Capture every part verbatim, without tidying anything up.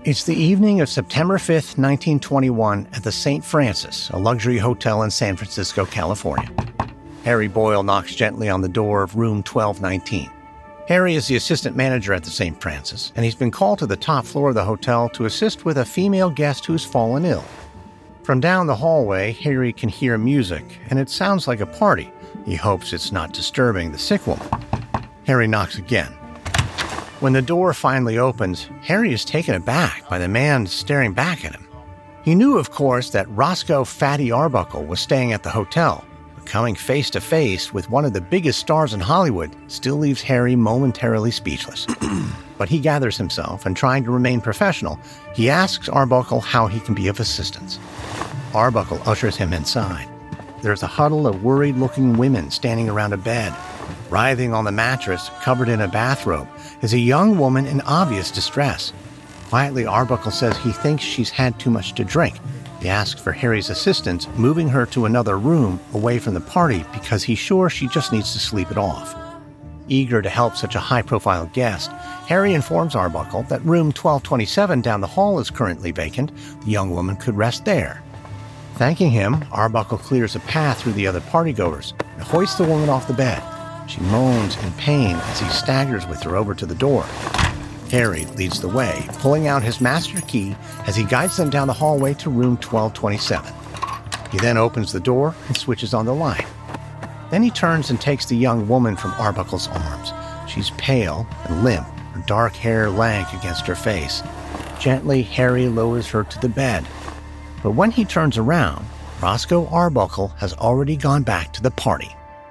It's the evening of September fifth, nineteen twenty-one, at the Saint Francis, a luxury hotel in San Francisco, California. Harry Boyle knocks gently on the door of room twelve nineteen. Harry is the assistant manager at the Saint Francis, and he's been called to the top floor of the hotel to assist with a female guest who's fallen ill. From down the hallway, Harry can hear music, and it sounds like a party. He hopes it's not disturbing the sick woman. Harry knocks again. When the door finally opens, Harry is taken aback by the man staring back at him. He knew, of course, that Roscoe Fatty Arbuckle was staying at the hotel, but coming face to face with one of the biggest stars in Hollywood still leaves Harry momentarily speechless. But he gathers himself, and trying to remain professional, he asks Arbuckle how he can be of assistance. Arbuckle ushers him inside. There's a huddle of worried-looking women standing around a bed. Writhing on the mattress, covered in a bathrobe, is a young woman in obvious distress. Quietly, Arbuckle says he thinks she's had too much to drink. He asks for Harry's assistance, moving her to another room away from the party because he's sure she just needs to sleep it off. Eager to help such a high-profile guest, Harry informs Arbuckle that room twelve twenty-seven down the hall is currently vacant. The young woman could rest there. Thanking him, Arbuckle clears a path through the other partygoers and hoists the woman off the bed. She moans in pain as he staggers with her over to the door. Harry leads the way, pulling out his master key as he guides them down the hallway to room twelve twenty-seven. He then opens the door and switches on the light. Then he turns and takes the young woman from Arbuckle's arms. She's pale and limp, her dark hair lank against her face. Gently, Harry lowers her to the bed. But when he turns around, Roscoe Arbuckle has already gone back to the party.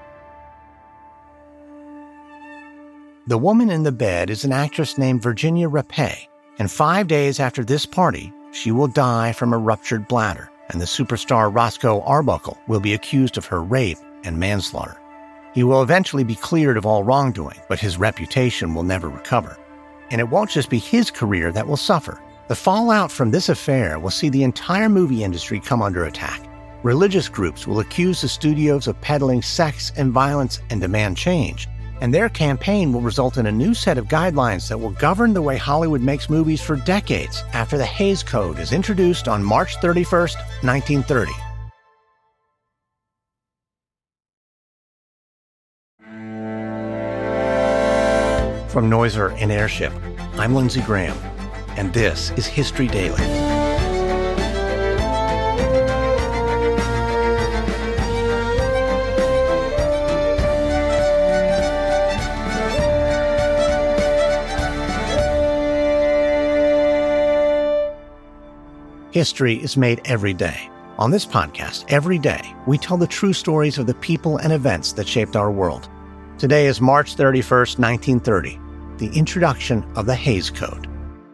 The woman in the bed is an actress named Virginia Rapay, and five days after this party, she will die from a ruptured bladder, and the superstar Roscoe Arbuckle will be accused of her rape and manslaughter. He will eventually be cleared of all wrongdoing, but his reputation will never recover. And it won't just be his career that will suffer. The fallout from this affair will see the entire movie industry come under attack. Religious groups will accuse the studios of peddling sex and violence and demand change. And their campaign will result in a new set of guidelines that will govern the way Hollywood makes movies for decades after the Hays Code is introduced on March thirty-first, nineteen thirty. From Noiser and Airship, I'm Lindsey Graham, and this is History Daily. History is made every day. On this podcast, every day, we tell the true stories of the people and events that shaped our world. Today is March thirty-first, nineteen thirty, the introduction of the Hays Code.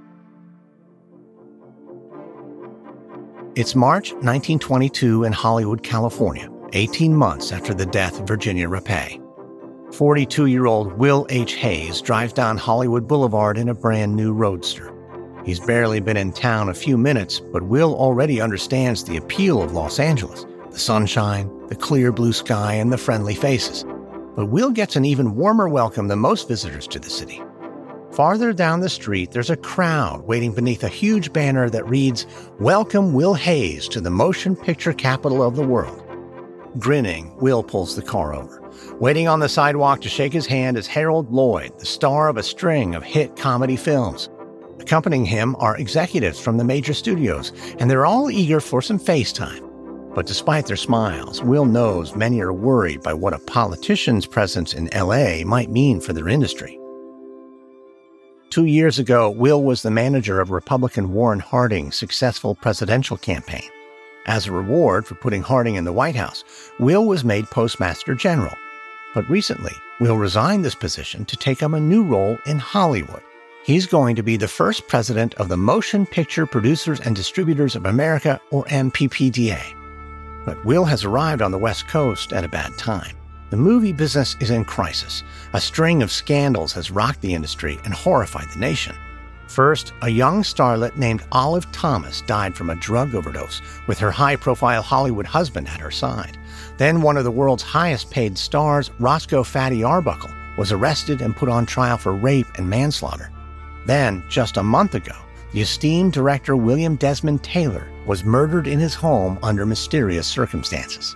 It's March nineteen twenty-two in Hollywood, California, eighteen months after the death of Virginia Rapay. forty-two-year-old Will H. Hays drives down Hollywood Boulevard in a brand new roadster. He's barely been in town a few minutes, but Will already understands the appeal of Los Angeles, the sunshine, the clear blue sky, and the friendly faces. But Will gets an even warmer welcome than most visitors to the city. Farther down the street, there's a crowd waiting beneath a huge banner that reads, "Welcome Will Hays to the motion picture capital of the world." Grinning, Will pulls the car over. Waiting on the sidewalk to shake his hand is Harold Lloyd, the star of a string of hit comedy films. Accompanying him are executives from the major studios, and they're all eager for some FaceTime. But despite their smiles, Will knows many are worried by what a politician's presence in L A might mean for their industry. Two years ago, Will was the manager of Republican Warren Harding's successful presidential campaign. As a reward for putting Harding in the White House, Will was made Postmaster General. But recently, Will resigned this position to take up a new role in Hollywood. He's going to be the first president of the Motion Picture Producers and Distributors of America, or M P P D A. But Will has arrived on the West Coast at a bad time. The movie business is in crisis. A string of scandals has rocked the industry and horrified the nation. First, a young starlet named Olive Thomas died from a drug overdose, with her high-profile Hollywood husband at her side. Then one of the world's highest-paid stars, Roscoe Fatty Arbuckle, was arrested and put on trial for rape and manslaughter. Then, just a month ago, the esteemed director William Desmond Taylor was murdered in his home under mysterious circumstances.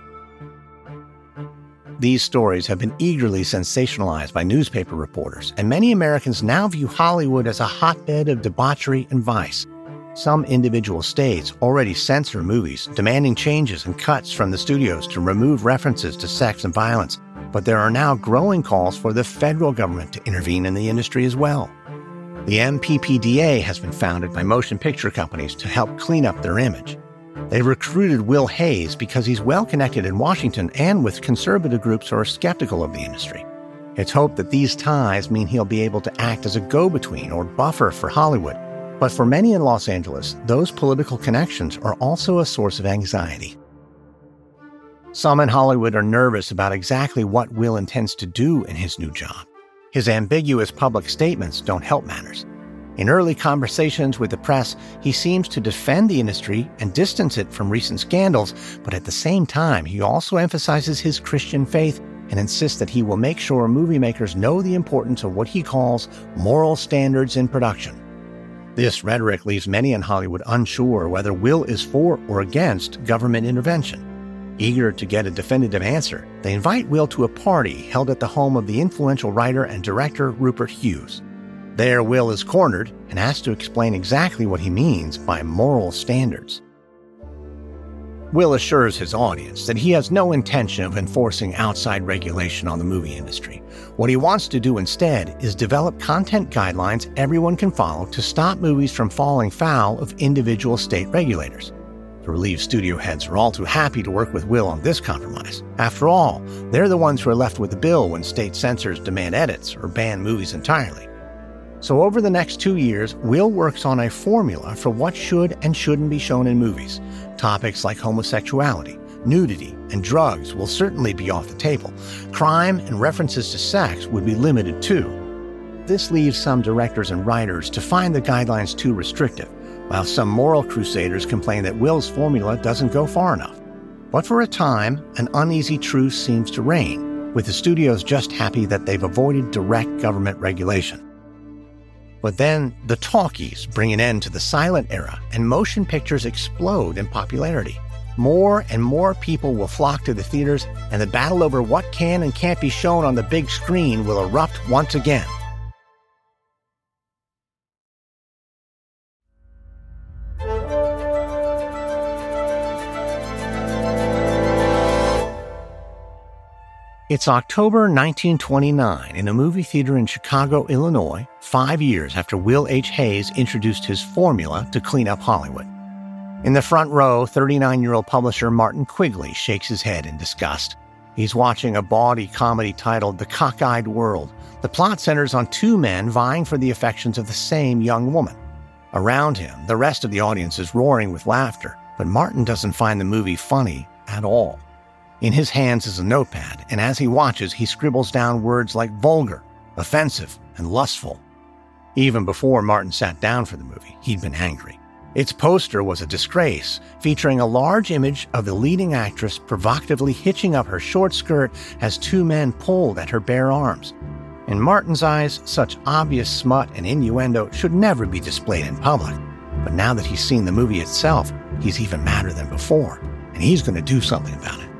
These stories have been eagerly sensationalized by newspaper reporters, and many Americans now view Hollywood as a hotbed of debauchery and vice. Some individual states already censor movies, demanding changes and cuts from the studios to remove references to sex and violence, but there are now growing calls for the federal government to intervene in the industry as well. The M P P D A has been founded by motion picture companies to help clean up their image. They recruited Will Hays because he's well-connected in Washington and with conservative groups who are skeptical of the industry. It's hoped that these ties mean he'll be able to act as a go-between or buffer for Hollywood. But for many in Los Angeles, those political connections are also a source of anxiety. Some in Hollywood are nervous about exactly what Will intends to do in his new job. His ambiguous public statements don't help matters. In early conversations with the press, he seems to defend the industry and distance it from recent scandals, but at the same time, he also emphasizes his Christian faith and insists that he will make sure movie makers know the importance of what he calls moral standards in production. This rhetoric leaves many in Hollywood unsure whether Will is for or against government intervention. Eager to get a definitive answer, they invite Will to a party held at the home of the influential writer and director Rupert Hughes. There, Will is cornered and asked to explain exactly what he means by moral standards. Will assures his audience that he has no intention of enforcing outside regulation on the movie industry. What he wants to do instead is develop content guidelines everyone can follow to stop movies from falling foul of individual state regulators. The relieved studio heads are all too happy to work with Will on this compromise. After all, they're the ones who are left with the bill when state censors demand edits or ban movies entirely. So over the next two years, Will works on a formula for what should and shouldn't be shown in movies. Topics like homosexuality, nudity, and drugs will certainly be off the table. Crime and references to sex would be limited too. This leaves some directors and writers to find the guidelines too restrictive, while some moral crusaders complain that Will's formula doesn't go far enough. But for a time, an uneasy truce seems to reign, with the studios just happy that they've avoided direct government regulation. But then the talkies bring an end to the silent era, and motion pictures explode in popularity. More and more people will flock to the theaters, and the battle over what can and can't be shown on the big screen will erupt once again. It's October nineteen twenty-nine in a movie theater in Chicago, Illinois, five years after Will H. Hays introduced his formula to clean up Hollywood. In the front row, thirty-nine-year-old publisher Martin Quigley shakes his head in disgust. He's watching a bawdy comedy titled The Cockeyed World. The plot centers on two men vying for the affections of the same young woman. Around him, the rest of the audience is roaring with laughter, but Martin doesn't find the movie funny at all. In his hands is a notepad, and as he watches, he scribbles down words like vulgar, offensive, and lustful. Even before Martin sat down for the movie, he'd been angry. Its poster was a disgrace, featuring a large image of the leading actress provocatively hitching up her short skirt as two men pulled at her bare arms. In Martin's eyes, such obvious smut and innuendo should never be displayed in public. But now that he's seen the movie itself, he's even madder than before, and he's going to do something about it.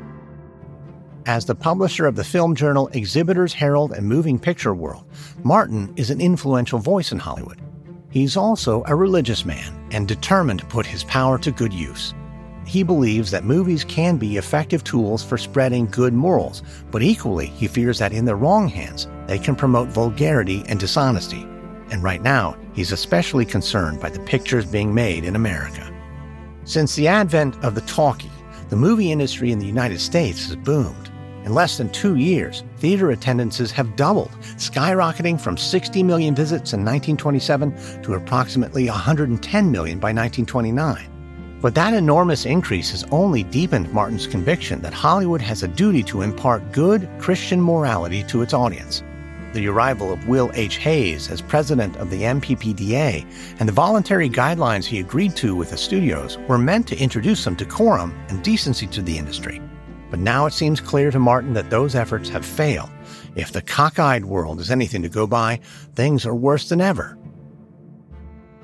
As the publisher of the film journal Exhibitors Herald and Moving Picture World, Martin is an influential voice in Hollywood. He's also a religious man and determined to put his power to good use. He believes that movies can be effective tools for spreading good morals, but equally he fears that in the wrong hands, they can promote vulgarity and dishonesty. And right now, he's especially concerned by the pictures being made in America. Since the advent of the talkie, the movie industry in the United States has boomed. In less than two years, theater attendances have doubled, skyrocketing from sixty million visits in nineteen twenty-seven to approximately one hundred ten million by nineteen twenty-nine. But that enormous increase has only deepened Martin's conviction that Hollywood has a duty to impart good Christian morality to its audience. The arrival of Will H. Hays as president of the M P P D A and the voluntary guidelines he agreed to with the studios were meant to introduce some decorum and decency to the industry. But now it seems clear to Martin that those efforts have failed. If the cockeyed world is anything to go by, things are worse than ever.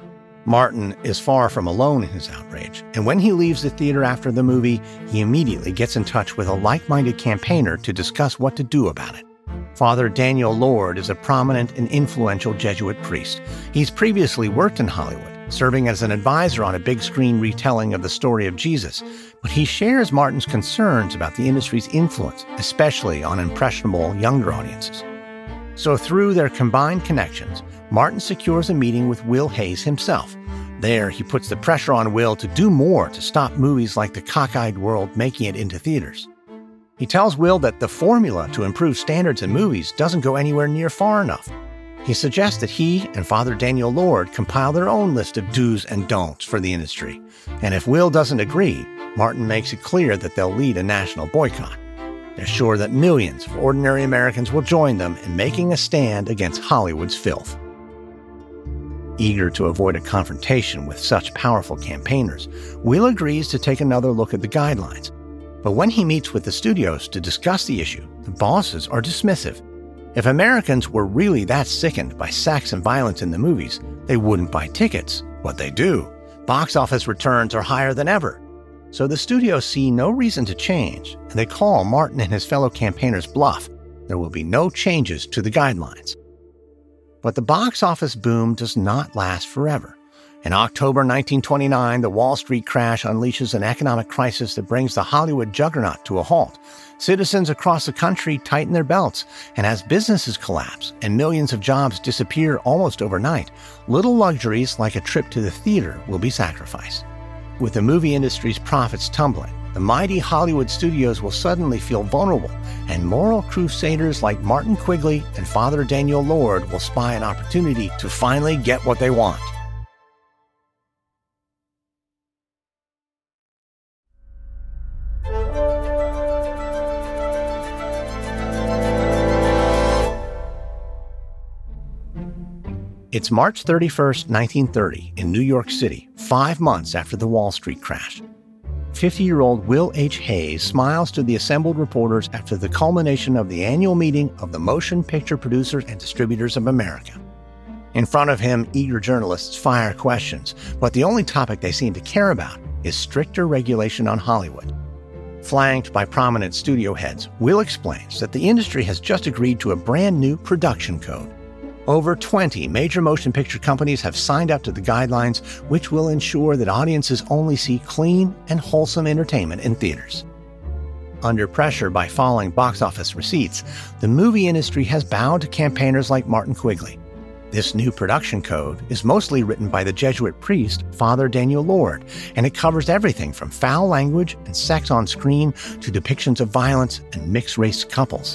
Martin is far from alone in his outrage, and when he leaves the theater after the movie, he immediately gets in touch with a like-minded campaigner to discuss what to do about it. Father Daniel Lord is a prominent and influential Jesuit priest. He's previously worked in Hollywood, serving as an advisor on a big-screen retelling of the story of Jesus, but he shares Martin's concerns about the industry's influence, especially on impressionable younger audiences. So through their combined connections, Martin secures a meeting with Will Hays himself. There, he puts the pressure on Will to do more to stop movies like The Cockeyed World making it into theaters. He tells Will that the formula to improve standards in movies doesn't go anywhere near far enough. He suggests that he and Father Daniel Lord compile their own list of do's and don'ts for the industry. And if Will doesn't agree, Martin makes it clear that they'll lead a national boycott. They're sure that millions of ordinary Americans will join them in making a stand against Hollywood's filth. Eager to avoid a confrontation with such powerful campaigners, Will agrees to take another look at the guidelines. But when he meets with the studios to discuss the issue, the bosses are dismissive. If Americans were really that sickened by sex and violence in the movies, they wouldn't buy tickets. What they do, box office returns are higher than ever. So the studios see no reason to change, and they call Martin and his fellow campaigners bluff. There will be no changes to the guidelines. But the box office boom does not last forever. In October nineteen twenty-nine, the Wall Street crash unleashes an economic crisis that brings the Hollywood juggernaut to a halt. Citizens across the country tighten their belts, and as businesses collapse and millions of jobs disappear almost overnight, little luxuries like a trip to the theater will be sacrificed. With the movie industry's profits tumbling, the mighty Hollywood studios will suddenly feel vulnerable, and moral crusaders like Martin Quigley and Father Daniel Lord will spy an opportunity to finally get what they want. It's March thirty-first, nineteen thirty, in New York City, five months after the Wall Street crash. fifty-year-old Will H. Hays smiles to the assembled reporters after the culmination of the annual meeting of the Motion Picture Producers and Distributors of America. In front of him, eager journalists fire questions, but the only topic they seem to care about is stricter regulation on Hollywood. Flanked by prominent studio heads, Will explains that the industry has just agreed to a brand new production code. Over twenty major motion picture companies have signed up to the guidelines, which will ensure that audiences only see clean and wholesome entertainment in theaters. Under pressure by falling box office receipts, the movie industry has bowed to campaigners like Martin Quigley. This new production code is mostly written by the Jesuit priest, Father Daniel Lord, and it covers everything from foul language and sex on screen to depictions of violence and mixed-race couples.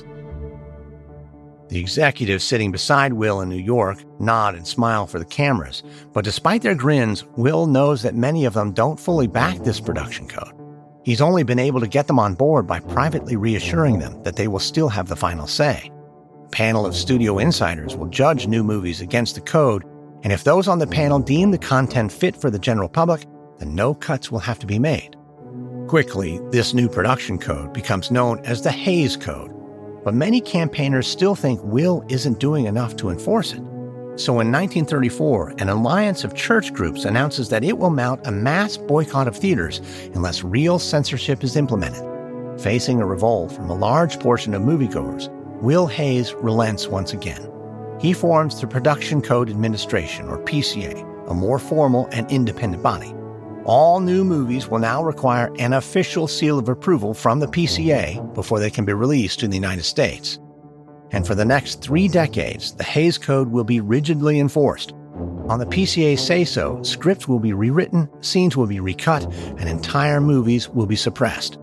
The executives sitting beside Will in New York nod and smile for the cameras, but despite their grins, Will knows that many of them don't fully back this production code. He's only been able to get them on board by privately reassuring them that they will still have the final say. A panel of studio insiders will judge new movies against the code, and if those on the panel deem the content fit for the general public, then no cuts will have to be made. Quickly, this new production code becomes known as the Hays Code, but many campaigners still think Will isn't doing enough to enforce it. So in nineteen thirty-four, an alliance of church groups announces that it will mount a mass boycott of theaters unless real censorship is implemented. Facing a revolt from a large portion of moviegoers, Will Hays relents once again. He forms the Production Code Administration, or P C A, a more formal and independent body. All new movies will now require an official seal of approval from the P C A before they can be released in the United States. And for the next three decades, the Hays Code will be rigidly enforced. On the P C A's say-so, scripts will be rewritten, scenes will be recut, and entire movies will be suppressed.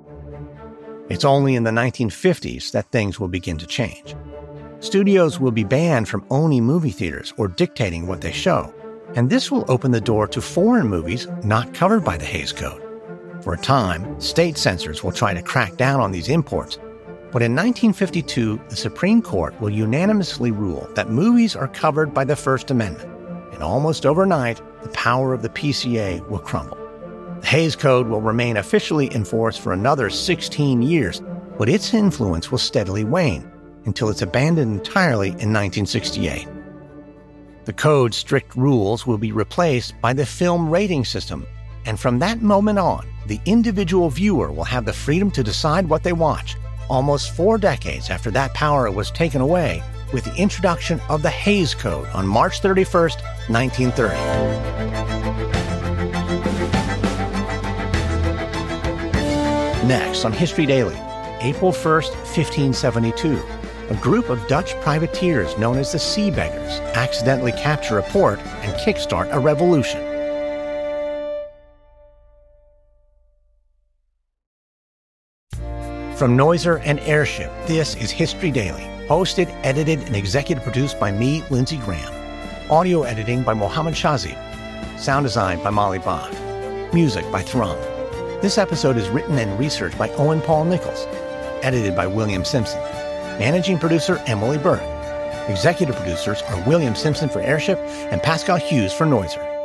It's only in the nineteen fifties that things will begin to change. Studios will be banned from owning movie theaters or dictating what they show. And this will open the door to foreign movies not covered by the Hays Code. For a time, state censors will try to crack down on these imports, but in nineteen fifty-two, the Supreme Court will unanimously rule that movies are covered by the First Amendment, and almost overnight, the power of the P C A will crumble. The Hays Code will remain officially enforced for another sixteen years, but its influence will steadily wane until it's abandoned entirely in nineteen sixty-eight. The code's strict rules will be replaced by the film rating system, and from that moment on, the individual viewer will have the freedom to decide what they watch, almost four decades after that power was taken away with the introduction of the Hays Code on March thirty-first, nineteen thirty. Next on History Daily, April first, fifteen seventy-two, a group of Dutch privateers known as the Sea Beggars accidentally capture a port and kickstart a revolution. From Noiser and Airship, this is History Daily, hosted, edited, and executive produced by me, Lindsey Graham. Audio editing by Mohammed Shazib. Sound design by Molly Bach. Music by Thrum. This episode is written and researched by Owen Paul Nichols. Edited by William Simpson. Managing producer Emily Burke. Executive producers are William Simpson for Airship and Pascal Hughes for Noiser.